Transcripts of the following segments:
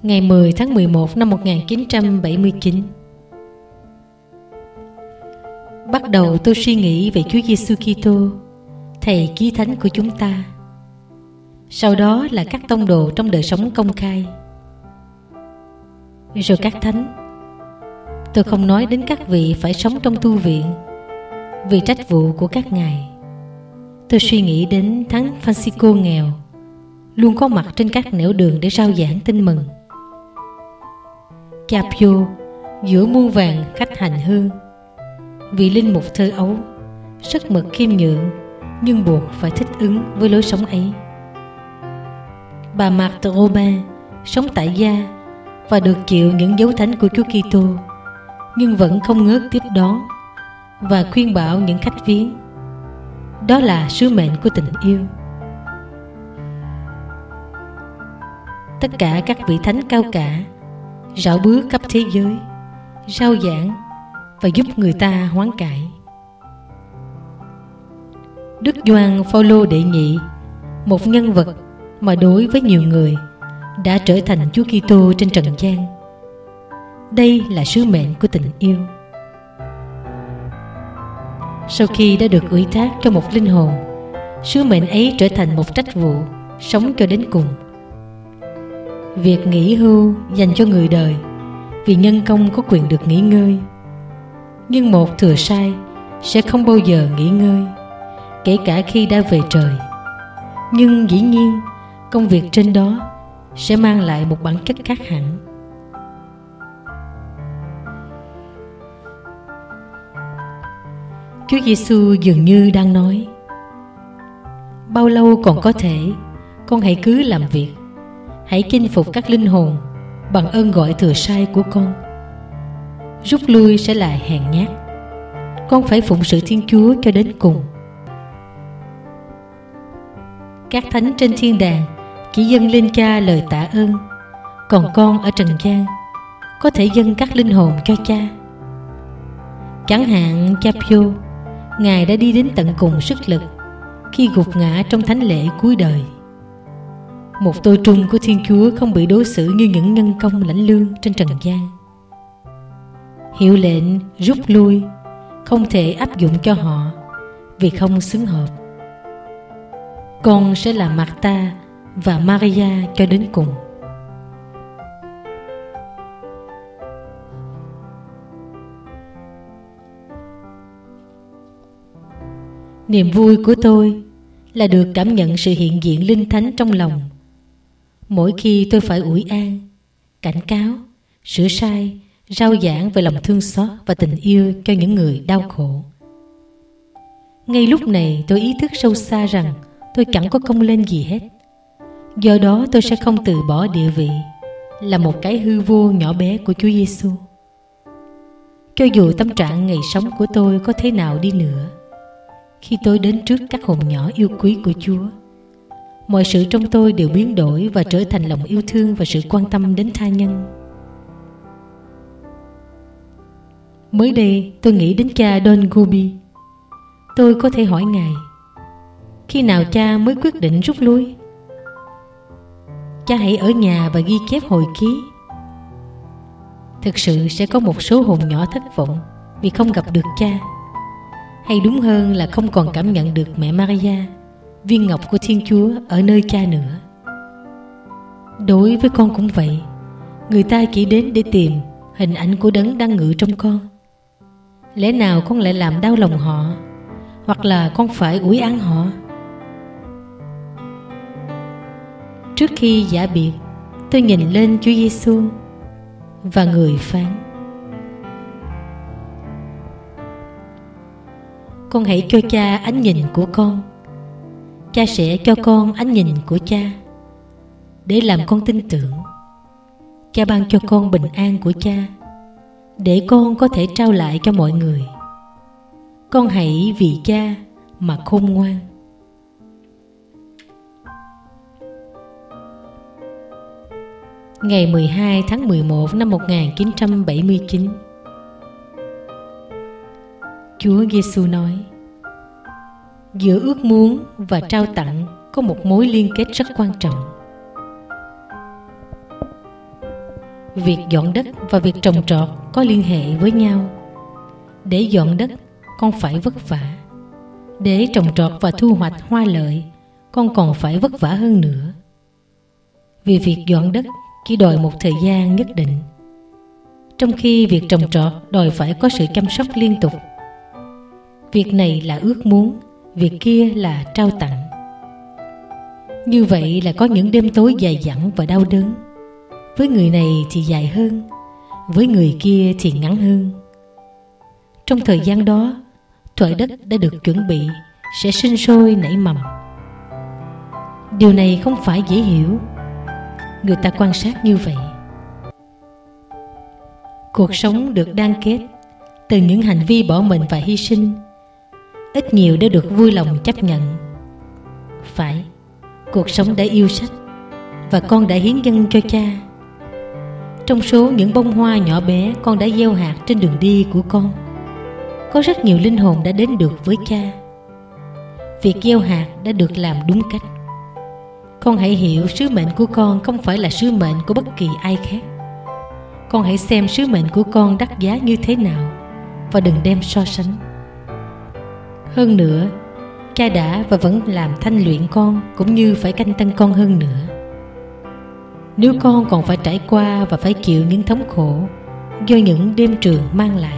Ngày 10 tháng 11 năm 1979. Bắt đầu tôi suy nghĩ về Chúa Giêsu Kitô, Thầy Chí Thánh của chúng ta. Sau đó là các tông đồ trong đời sống công khai. Rồi các thánh. Tôi không nói đến các vị phải sống trong tu viện vì trách vụ của các ngài. Tôi suy nghĩ đến Thánh Francisco nghèo, luôn có mặt trên các nẻo đường để rao giảng tin mừng. Cha Pio giữa muôn vàng khách hành hương, vị linh mục thơ ấu, rất mực khiêm nhượng nhưng buộc phải thích ứng với lối sống ấy. Bà Marthe Robin sống tại gia và được chịu những dấu thánh của Chúa Kitô, nhưng vẫn không ngớt tiếp đón và khuyên bảo những khách viếng. Đó là sứ mệnh của tình yêu. Tất cả các vị thánh cao cả rảo bước khắp thế giới, rao giảng và giúp người ta hoán cải. Đức Gioan Phaolô đệ nhị, một nhân vật mà đối với nhiều người đã trở thành Chúa Kitô trên trần gian. Đây là sứ mệnh của tình yêu. Sau khi đã được ủy thác cho một linh hồn, sứ mệnh ấy trở thành một trách vụ sống cho đến cùng. Việc nghỉ hưu dành cho người đời vì nhân công có quyền được nghỉ ngơi. Nhưng một thừa sai sẽ không bao giờ nghỉ ngơi, kể cả khi đã về trời. Nhưng dĩ nhiên công việc trên đó sẽ mang lại một bản chất khác hẳn. Chúa Giêsu dường như đang nói: bao lâu còn có thể, con hãy cứ làm việc. Hãy chinh phục các linh hồn bằng ơn gọi thừa sai của con. Rút lui sẽ là hèn nhát. Con phải phụng sự Thiên Chúa cho đến cùng. Các thánh trên thiên đàng chỉ dâng lên Cha lời tạ ơn, còn con ở trần gian có thể dâng các linh hồn cho Cha. Chẳng hạn Cha Pio, Ngài đã đi đến tận cùng sức lực khi gục ngã trong thánh lễ cuối đời. Một tôi trung của Thiên Chúa không bị đối xử như những nhân công lãnh lương trên trần gian. Hiệu lệnh rút lui không thể áp dụng cho họ vì không xứng hợp. Con sẽ là Martha và Maria cho đến cùng. Niềm vui của tôi là được cảm nhận sự hiện diện linh thánh trong lòng. Mỗi khi tôi phải ủi an, cảnh cáo, sửa sai, rao giảng về lòng thương xót và tình yêu cho những người đau khổ. Ngay lúc này tôi ý thức sâu xa rằng tôi chẳng có công lên gì hết. Do đó tôi sẽ không từ bỏ địa vị là một cái hư vô nhỏ bé của Chúa Giêsu. Cho dù tâm trạng ngày sống của tôi có thế nào đi nữa, khi tôi đến trước các hồn nhỏ yêu quý của Chúa, mọi sự trong tôi đều biến đổi và trở thành lòng yêu thương và sự quan tâm đến tha nhân. Mới đây tôi nghĩ đến cha Don Gobi. Tôi có thể hỏi Ngài: khi nào cha mới quyết định rút lui? Cha hãy ở nhà và ghi chép hồi ký. Thực sự sẽ có một số hồn nhỏ thất vọng vì không gặp được cha, hay đúng hơn là không còn cảm nhận được mẹ Maria, viên ngọc của Thiên Chúa ở nơi cha nữa. Đối với con cũng vậy. Người ta chỉ đến để tìm hình ảnh của Đấng đang ngự trong con. Lẽ nào con lại làm đau lòng họ, hoặc là con phải ủi an họ? Trước khi giã biệt, tôi nhìn lên Chúa Giêsu và người phán: con hãy cho cha ánh nhìn của con. Cha sẽ cho con ánh nhìn của cha để làm con tin tưởng. Cha ban cho con bình an của cha để con có thể trao lại cho mọi người. Con hãy vì cha mà khôn ngoan. Ngày 12 tháng 11 năm 1979. Chúa Giêsu nói: giữa ước muốn và trao tặng có một mối liên kết rất quan trọng. việc dọn đất và việc trồng trọt có liên hệ với nhau. Để dọn đất, con phải vất vả. Để trồng trọt và thu hoạch hoa lợi, con còn phải vất vả hơn nữa. Vì việc dọn đất chỉ đòi một thời gian nhất định, trong khi việc trồng trọt đòi phải có sự chăm sóc liên tục. Việc này là ước muốn, việc kia là trao tặng. Như vậy là có những đêm tối dài dẳng và đau đớn. Với người này thì dài hơn, với người kia thì ngắn hơn. Trong thời gian đó, thoại đất đã được chuẩn bị sẽ sinh sôi nảy mầm. Điều này không phải dễ hiểu. Người ta quan sát như vậy. Cuộc sống được đan kết từ những hành vi bỏ mình và hy sinh, ít nhiều đã được vui lòng chấp nhận. Phải, cuộc sống đã yêu sách, và con đã hiến dâng cho cha. Trong số những bông hoa nhỏ bé con đã gieo hạt trên đường đi của con, có rất nhiều linh hồn đã đến được với cha. Việc gieo hạt đã được làm đúng cách. Con hãy hiểu sứ mệnh của con không phải là sứ mệnh của bất kỳ ai khác. Con hãy xem sứ mệnh của con đắt giá như thế nào, và đừng đem so sánh. Hơn nữa, cha đã và vẫn làm thanh luyện con, cũng như phải canh tân con hơn nữa. Nếu con còn phải trải qua và phải chịu những thống khổ do những đêm trường mang lại.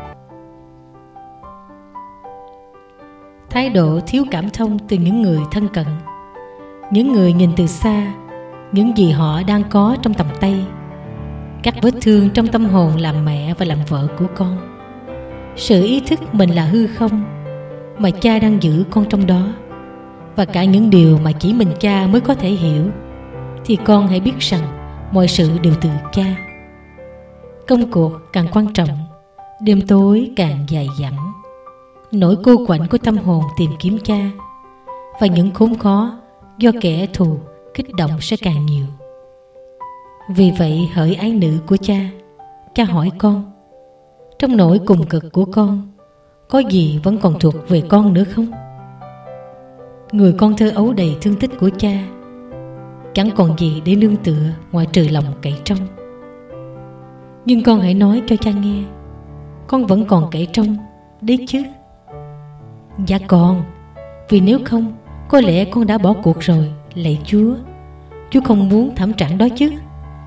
Thái độ thiếu cảm thông từ những người thân cận, những người nhìn từ xa những gì họ đang có trong tầm tay, các vết thương trong tâm hồn làm mẹ và làm vợ của con, sự ý thức mình là hư không mà cha đang giữ con trong đó, và cả những điều mà chỉ mình cha mới có thể hiểu, thì con hãy biết rằng mọi sự đều từ cha. Công cuộc càng quan trọng, đêm tối càng dài dẳng, nỗi cô quạnh của tâm hồn tìm kiếm cha, và những khốn khó do kẻ thù kích động sẽ càng nhiều. Vì vậy hỡi ái nữ của cha, cha hỏi con, trong nỗi cùng cực của con, có gì vẫn còn thuộc về con nữa không? Người con thơ ấu đầy thương tích của cha, chẳng còn gì để nương tựa ngoài trừ lòng cậy trông. Nhưng con hãy nói cho cha nghe, con vẫn còn cậy trông đấy chứ? Dạ còn, vì nếu không, có lẽ con đã bỏ cuộc rồi. Lạy Chúa, Chúa không muốn thảm trạng đó chứ?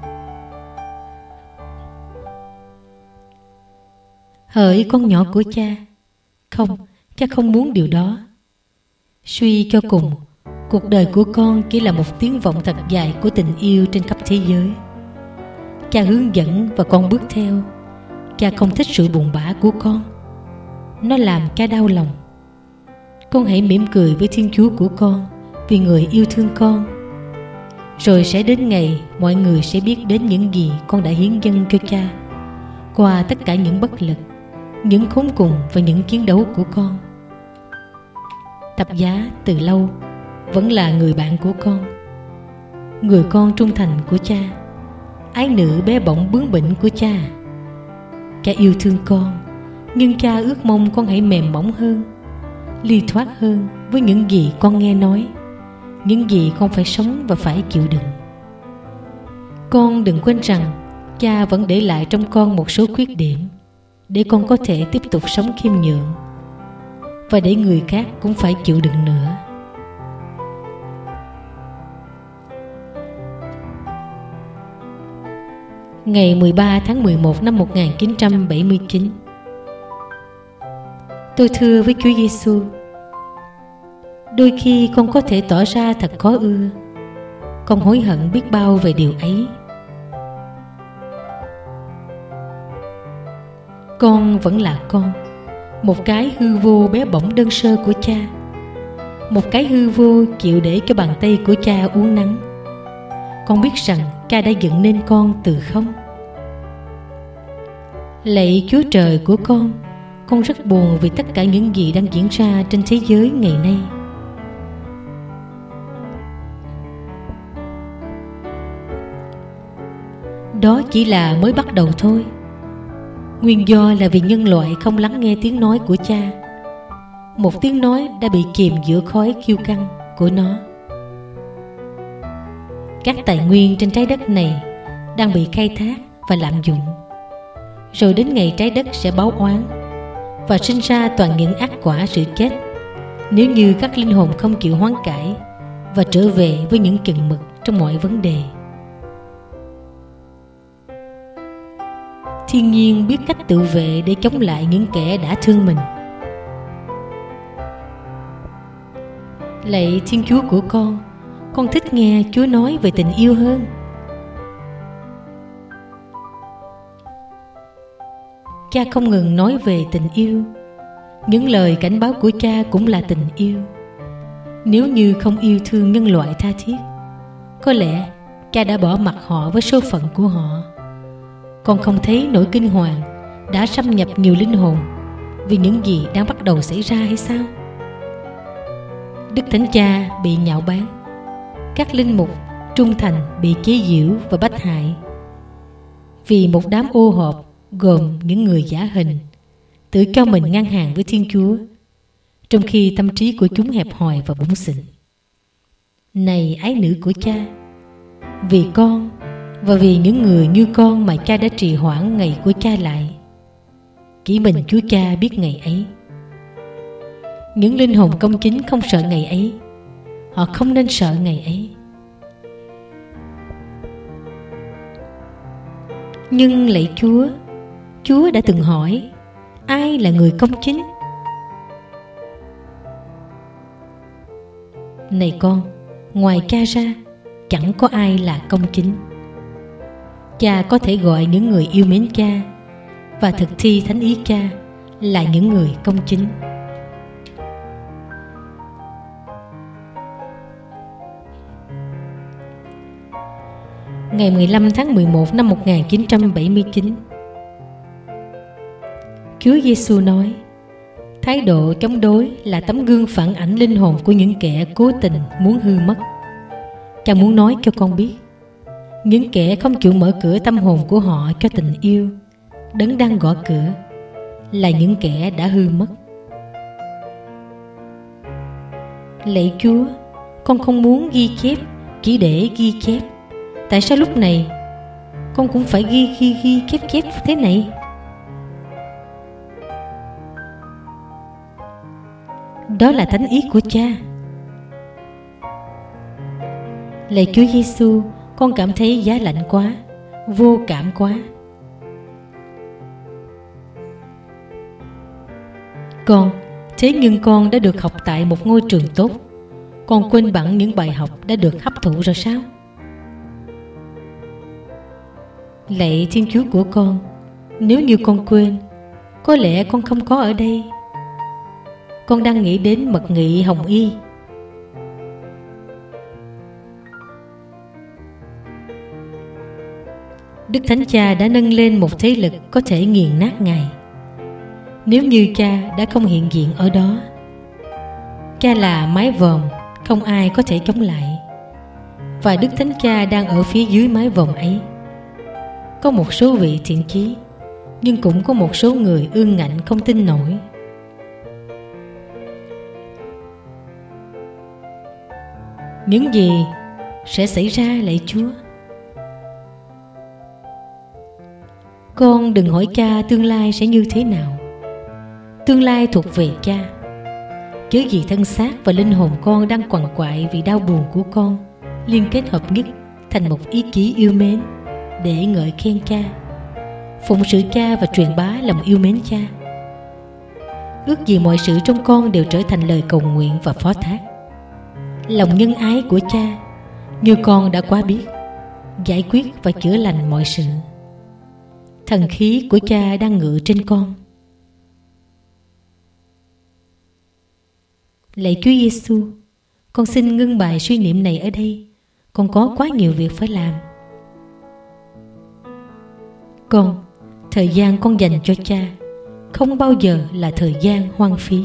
Hỡi con nhỏ của cha, không, cha không muốn điều đó. Suy cho cùng, cuộc đời của con chỉ là một tiếng vọng thật dài của tình yêu trên khắp thế giới. Cha hướng dẫn và con bước theo. Cha không thích sự buồn bã của con, nó làm cha đau lòng. Con hãy mỉm cười với Thiên Chúa của con, vì Người yêu thương con. Rồi sẽ đến ngày mọi người sẽ biết đến những gì con đã hiến dâng cho cha, qua tất cả những bất lực, những khốn cùng và những chiến đấu của con. Thập giá từ lâu vẫn là người bạn của con, người con trung thành của cha, ái nữ bé bỏng bướng bỉnh của cha. Cha yêu thương con, nhưng cha ước mong con hãy mềm mỏng hơn, ly thoát hơn với những gì con nghe nói, những gì con phải sống và phải chịu đựng. Con đừng quên rằng cha vẫn để lại trong con một số khuyết điểm, để con có thể tiếp tục sống khiêm nhường, và để người khác cũng phải chịu đựng nữa. Ngày 13 tháng 11 năm 1979, tôi thưa với Chúa Giêsu, đôi khi con có thể tỏ ra thật khó ưa. Con hối hận biết bao về điều ấy. Con vẫn là con, một cái hư vô bé bỏng đơn sơ của cha, một cái hư vô chịu để cho bàn tay của cha uốn nắn. Con biết rằng cha đã dựng nên con từ không. Lạy Chúa Trời của con rất buồn vì tất cả những gì đang diễn ra trên thế giới ngày nay. Đó chỉ là mới bắt đầu thôi. Nguyên do là vì nhân loại không lắng nghe tiếng nói của cha, một tiếng nói đã bị chìm giữa khói kiêu căng của nó. Các tài nguyên trên trái đất này đang bị khai thác và lạm dụng. Rồi đến ngày trái đất sẽ báo oán và sinh ra toàn những ác quả sự chết, nếu như các linh hồn không chịu hoán cải và trở về với những chừng mực trong mọi vấn đề. Thiên nhiên biết cách tự vệ để chống lại những kẻ đã thương mình. Lạy Thiên Chúa của con thích nghe Chúa nói về tình yêu hơn. Cha không ngừng nói về tình yêu. Những lời cảnh báo của cha cũng là tình yêu. Nếu như không yêu thương nhân loại tha thiết, có lẽ cha đã bỏ mặc họ với số phận của họ. Con không thấy nỗi kinh hoàng đã xâm nhập nhiều linh hồn vì những gì đang bắt đầu xảy ra hay sao? Đức Thánh Cha bị nhạo báng, các linh mục trung thành bị chế giễu và bách hại vì một đám ô hợp gồm những người giả hình tự cho mình ngang hàng với Thiên Chúa, trong khi tâm trí của chúng hẹp hòi và bủn xỉn. Này ái nữ của cha, vì con và vì những người như con mà cha đã trì hoãn ngày của cha lại. Chỉ mình Chúa Cha biết ngày ấy. Những linh hồn công chính không sợ ngày ấy. Họ không nên sợ ngày ấy. Nhưng lạy Chúa đã từng hỏi, ai là người công chính? Này con, ngoài cha ra, chẳng có ai là công chính. Cha có thể gọi những người yêu mến cha và thực thi thánh ý cha là những người công chính. Ngày 15 tháng 11 năm 1979, Chúa Giêsu nói, thái độ chống đối là tấm gương phản ảnh linh hồn của những kẻ cố tình muốn hư mất. Cha muốn nói cho con biết, những kẻ không chịu mở cửa tâm hồn của họ cho tình yêu, đấng đang gõ cửa, là những kẻ đã hư mất. Lạy Chúa, con không muốn ghi chép chỉ để ghi chép. Tại sao lúc này con cũng phải ghi chép thế này? Đó là thánh ý của cha. Lạy Chúa Giêsu, con cảm thấy giá lạnh quá, vô cảm quá. Thế nhưng con đã được học tại một ngôi trường tốt. Con quên bẵng những bài học đã được hấp thụ rồi sao? Lạy Thiên Chúa của con, nếu như con quên, có lẽ con không có ở đây. Con đang nghĩ đến mật nghị Hồng Y. Đức Thánh Cha đã nâng lên một thế lực có thể nghiền nát Ngài. Nếu như cha đã không hiện diện ở đó, cha là mái vòm không ai có thể chống lại, và Đức Thánh Cha đang ở phía dưới mái vòm ấy. Có một số vị thiện chí, nhưng cũng có một số người ương ngạnh không tin nổi. Những gì sẽ xảy ra lạy Chúa? Con đừng hỏi cha tương lai sẽ như thế nào. Tương lai thuộc về cha. Chớ gì thân xác và linh hồn con đang quằn quại vì đau buồn của con liên kết hợp nhất thành một ý chí yêu mến để ngợi khen cha, phụng sự cha và truyền bá lòng yêu mến cha. Ước gì mọi sự trong con đều trở thành lời cầu nguyện và phó thác. Lòng nhân ái của cha, như con đã quá biết, giải quyết và chữa lành mọi sự. Thần khí của cha đang ngự trên con. Lạy Chúa Giêsu, con xin ngưng bài suy niệm này ở đây. Con có quá nhiều việc phải làm. Thời gian con dành cho cha không bao giờ là thời gian hoang phí.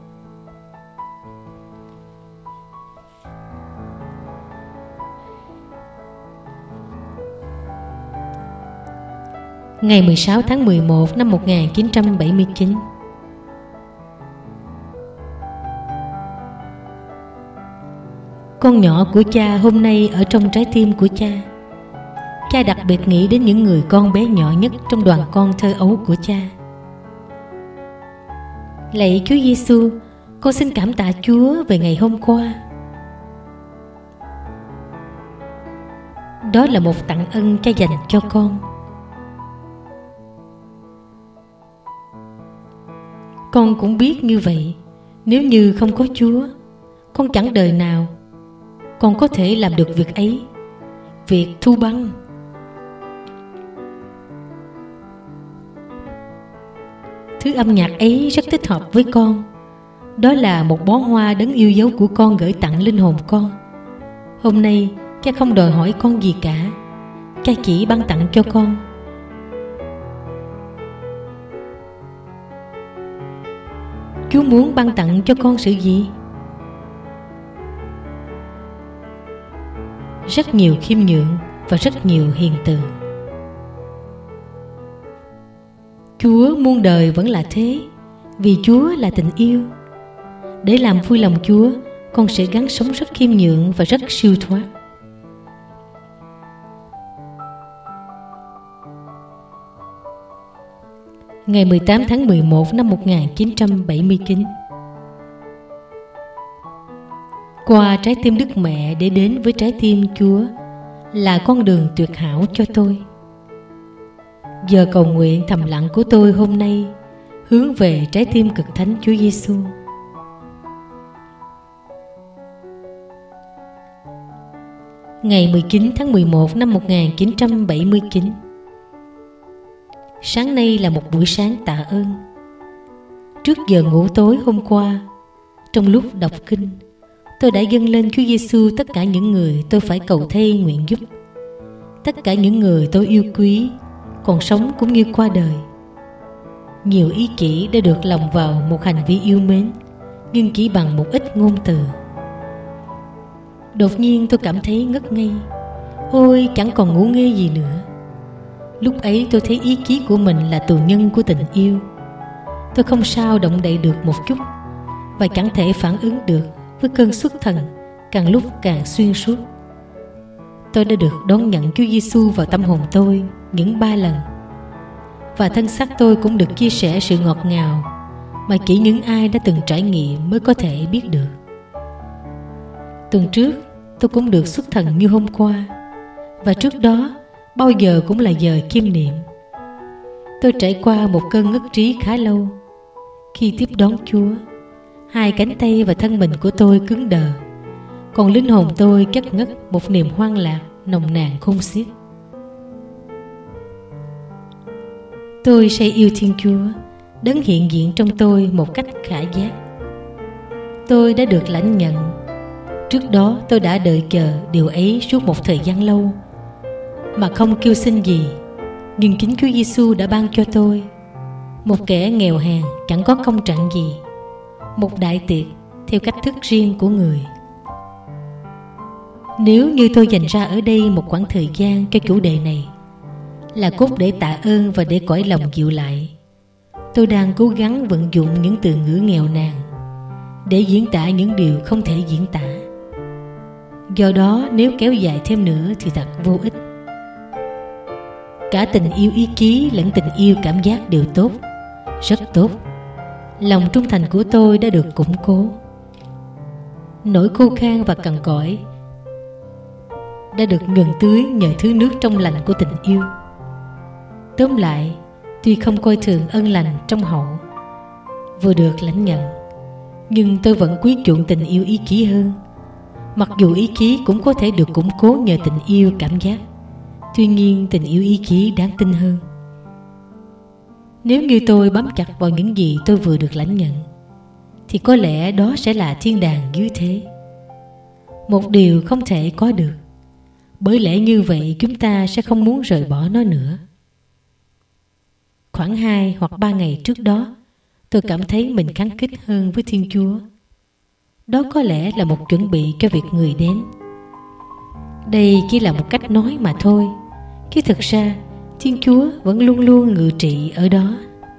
Ngày 16 tháng 11 năm 1979, con nhỏ của cha hôm nay ở trong trái tim của cha. cha đặc biệt nghĩ đến những người con bé nhỏ nhất trong đoàn con thơ ấu của cha. Lạy Chúa Giêsu, con xin cảm tạ Chúa về ngày hôm qua. Đó là một tặng ân cha dành cho con. Con cũng biết như vậy, nếu như không có Chúa, con chẳng đời nào con có thể làm được việc ấy, việc thu băng. Thứ âm nhạc ấy rất thích hợp với con. Đó là một bó hoa đấng yêu dấu của con gửi tặng linh hồn con. Hôm nay cha không đòi hỏi con gì cả, cha chỉ ban tặng cho con. Chúa muốn ban tặng cho con sự gì? Rất nhiều khiêm nhượng và rất nhiều hiền từ. Chúa muôn đời vẫn là thế, vì Chúa là tình yêu. Để làm vui lòng Chúa, con sẽ gắng sống rất khiêm nhượng và rất siêu thoát. Ngày 18 tháng 11 năm 1979, qua trái tim Đức Mẹ để đến với trái tim Chúa là con đường tuyệt hảo cho tôi. Giờ cầu nguyện thầm lặng của tôi hôm nay hướng về trái tim cực thánh Chúa Giêsu. Ngày 19 tháng 11 năm 1979. Sáng nay là một buổi sáng tạ ơn. Trước giờ ngủ tối hôm qua, trong lúc đọc kinh, tôi đã dâng lên Chúa Giêsu tất cả những người tôi phải cầu thay nguyện giúp, tất cả những người tôi yêu quý, còn sống cũng như qua đời. Nhiều ý chỉ đã được lồng vào một hành vi yêu mến, nhưng chỉ bằng một ít ngôn từ. Đột nhiên tôi cảm thấy ngất ngây. Ôi, chẳng còn ngủ nghe gì nữa. Lúc ấy tôi thấy ý chí của mình là tù nhân của tình yêu. Tôi không sao động đậy được một chút, và chẳng thể phản ứng được với cơn xuất thần càng lúc càng xuyên suốt. Tôi đã được đón nhận Chúa Giêsu vào tâm hồn tôi những 3 lần, và thân xác tôi cũng được chia sẻ sự ngọt ngào mà chỉ những ai đã từng trải nghiệm mới có thể biết được. Tuần trước tôi cũng được xuất thần như hôm qua, và trước đó bao giờ cũng là giờ chiêm niệm. Tôi trải qua một cơn ngất trí khá lâu. Khi tiếp đón Chúa, 2 cánh tay và thân mình của tôi cứng đờ, còn linh hồn tôi chất ngất một niềm hoang lạc nồng nàn khôn xiết. Tôi say yêu Thiên Chúa, đấng hiện diện trong tôi một cách khả giác. Tôi đã được lãnh nhận. Trước đó tôi đã đợi chờ điều ấy suốt một thời gian lâu mà không kêu xin gì, nhưng chính Chúa Giêsu đã ban cho tôi, một kẻ nghèo hèn chẳng có công trạng gì, một đại tiệc theo cách thức riêng của người. Nếu như tôi dành ra ở đây một khoảng thời gian cho chủ đề này, là cốt để tạ ơn và để cõi lòng dịu lại, tôi đang cố gắng vận dụng những từ ngữ nghèo nàn để diễn tả những điều không thể diễn tả. Do đó nếu kéo dài thêm nữa thì thật vô ích. Cả tình yêu ý chí lẫn tình yêu cảm giác đều tốt, rất tốt. Lòng trung thành của tôi đã được củng cố. Nỗi khô khan và cằn cõi đã được nhuần tưới nhờ thứ nước trong lành của tình yêu. Tóm lại, tuy không coi thường ân lành trong hậu vừa được lãnh nhận, nhưng tôi vẫn quý chuộng tình yêu ý chí hơn. Mặc dù ý chí cũng có thể được củng cố nhờ tình yêu cảm giác, tuy nhiên tình yêu ý chí đáng tin hơn. Nếu như tôi bám chặt vào những gì tôi vừa được lãnh nhận, thì có lẽ đó sẽ là thiên đàng dưới thế, một điều không thể có được. Bởi lẽ như vậy chúng ta sẽ không muốn rời bỏ nó nữa. Khoảng 2 hoặc 3 ngày trước đó, tôi cảm thấy mình kháng khích hơn với Thiên Chúa. Đó có lẽ là một chuẩn bị cho việc người đến. Đây chỉ là một cách nói mà thôi, chứ thực ra Thiên Chúa vẫn luôn luôn ngự trị ở đó.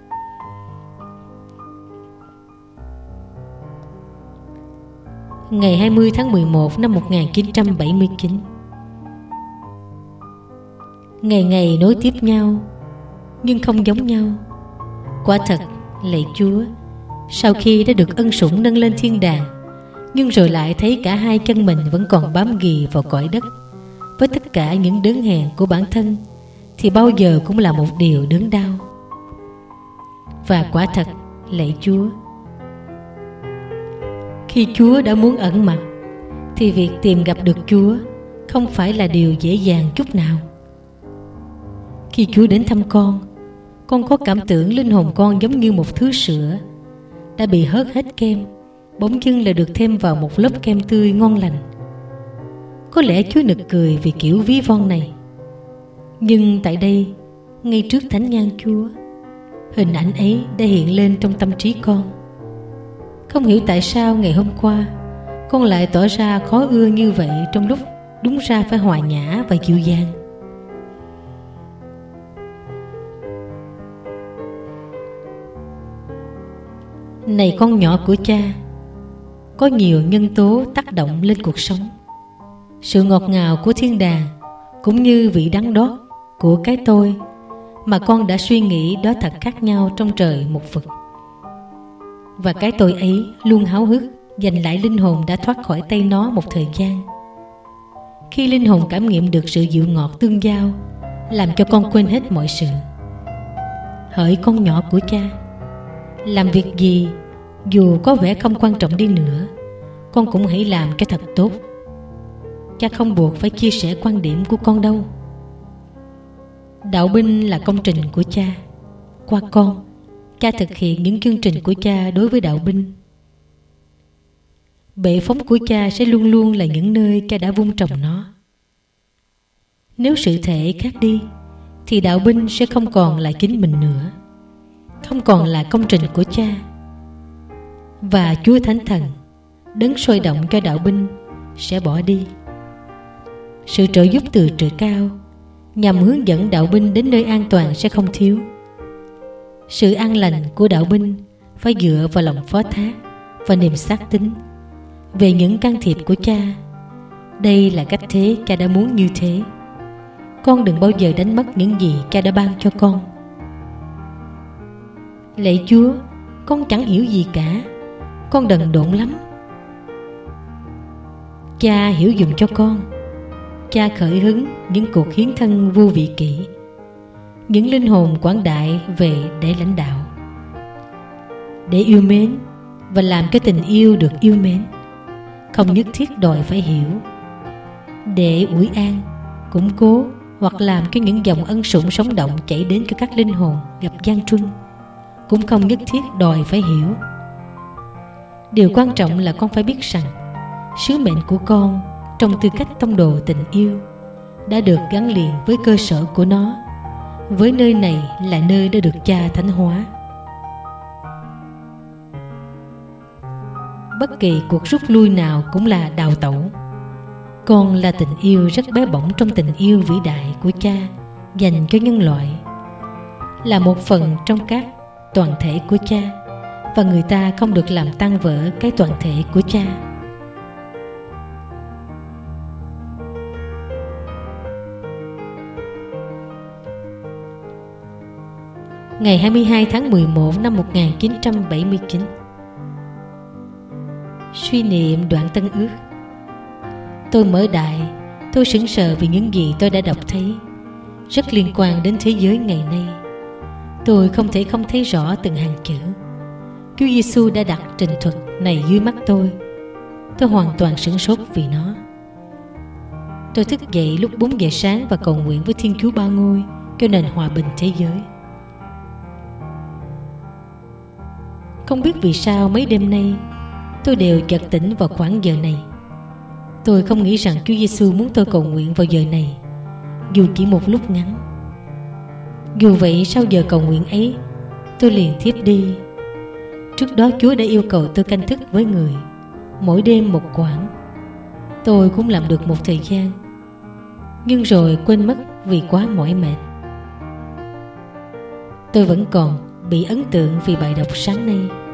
Ngày 20 tháng 11 năm 1979. ngày ngày nối tiếp nhau, nhưng không giống nhau. Quả thật, lạy Chúa, sau khi đã được ân sủng nâng lên thiên đàng, nhưng rồi lại thấy cả hai chân mình vẫn còn bám ghì vào cõi đất với tất cả những đớn hèn của bản thân, thì bao giờ cũng là một điều đớn đau. Và quả thật, lạy Chúa, khi Chúa đã muốn ẩn mặt, thì việc tìm gặp được Chúa không phải là điều dễ dàng chút nào. Khi Chúa đến thăm con có cảm tưởng linh hồn con giống như một thứ sữa đã bị hớt hết kem, bỗng dưng là được thêm vào một lớp kem tươi ngon lành. Có lẽ Chúa nực cười vì kiểu ví von này, nhưng tại đây, ngay trước thánh nhang Chúa, hình ảnh ấy đã hiện lên trong tâm trí con. Không hiểu tại sao ngày hôm qua con lại tỏ ra khó ưa như vậy, trong lúc đúng ra phải hòa nhã và dịu dàng. Này con nhỏ của cha, có nhiều nhân tố tác động lên cuộc sống. Sự ngọt ngào của thiên đàng cũng như vị đắng đót của cái tôi mà con đã suy nghĩ đó thật khác nhau trong trời một vực. Và cái tôi ấy luôn háo hức giành lại linh hồn đã thoát khỏi tay nó một thời gian. Khi linh hồn cảm nghiệm được sự dịu ngọt tương giao, làm cho con quên hết mọi sự. Hỡi con nhỏ của cha, làm việc gì dù có vẻ không quan trọng đi nữa, con cũng hãy làm cho thật tốt. Cha không buộc phải chia sẻ quan điểm của con đâu. Đạo binh là công trình của cha. Qua con, cha thực hiện những chương trình của cha đối với đạo binh. Bệ phóng của cha sẽ luôn luôn là những nơi cha đã vun trồng nó. Nếu sự thể khác đi, thì đạo binh sẽ không còn là chính mình nữa, không còn là công trình của cha. Và Chúa Thánh Thần, đấng soi động cho đạo binh, sẽ bỏ đi. Sự trợ giúp từ trời cao nhằm hướng dẫn đạo binh đến nơi an toàn sẽ không thiếu. Sự an lành của đạo binh phải dựa vào lòng phó thác và niềm xác tín về những can thiệp của cha. Đây là cách thế cha đã muốn như thế. Con đừng bao giờ đánh mất những gì cha đã ban cho con. Lạy Chúa, con chẳng hiểu gì cả. Con đần độn lắm. Cha hiểu dùm cho con. Cha khởi hứng những cuộc hiến thân vô vị kỷ, những linh hồn quảng đại về để lãnh đạo, để yêu mến và làm cho tình yêu được yêu mến, không nhất thiết đòi phải hiểu. Để ủi an, củng cố hoặc làm cho những dòng ân sủng sống động chảy đến cho các linh hồn gặp gian truân, cũng không nhất thiết đòi phải hiểu. Điều quan trọng là con phải biết rằng sứ mệnh của con trong tư cách tông đồ tình yêu đã được gắn liền với cơ sở của nó, với nơi này là nơi đã được cha thánh hóa. Bất kỳ cuộc rút lui nào cũng là đào tẩu. Con là tình yêu rất bé bỏng trong tình yêu vĩ đại của cha dành cho nhân loại, là một phần trong các toàn thể của cha, và người ta không được làm tan vỡ cái toàn thể của cha. Ngày 22 tháng 11 năm 1979. Suy niệm đoạn Tân Ước. Tôi mở đại, tôi sững sờ vì những gì tôi đã đọc thấy, rất liên quan đến thế giới ngày nay. Tôi không thể không thấy rõ từng hàng chữ. Chúa Giêsu đã đặt trình thuật này dưới mắt tôi. Tôi hoàn toàn sửng sốt vì nó. Tôi thức dậy lúc 4 giờ sáng và cầu nguyện với Thiên Chúa Ba Ngôi cho nền hòa bình thế giới. Không biết vì sao mấy đêm nay tôi đều chợt tỉnh vào khoảng giờ này. Tôi không nghĩ rằng Chúa Giêsu muốn tôi cầu nguyện vào giờ này, dù chỉ một lúc ngắn. Dù vậy, sau giờ cầu nguyện ấy, tôi liền thiếp đi. Trước đó Chúa đã yêu cầu tôi canh thức với người, mỗi đêm một quãng. Tôi cũng làm được một thời gian, nhưng rồi quên mất vì quá mỏi mệt. Tôi vẫn còn bị ấn tượng vì bài đọc sáng nay.